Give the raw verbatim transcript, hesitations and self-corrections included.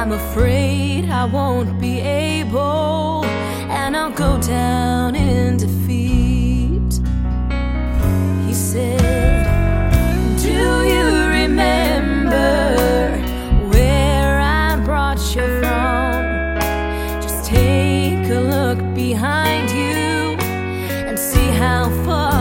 I'm afraid I won't be able, and I'll go down in defeat. He said, do you remember where I brought you from? Just take a look behind you and see how far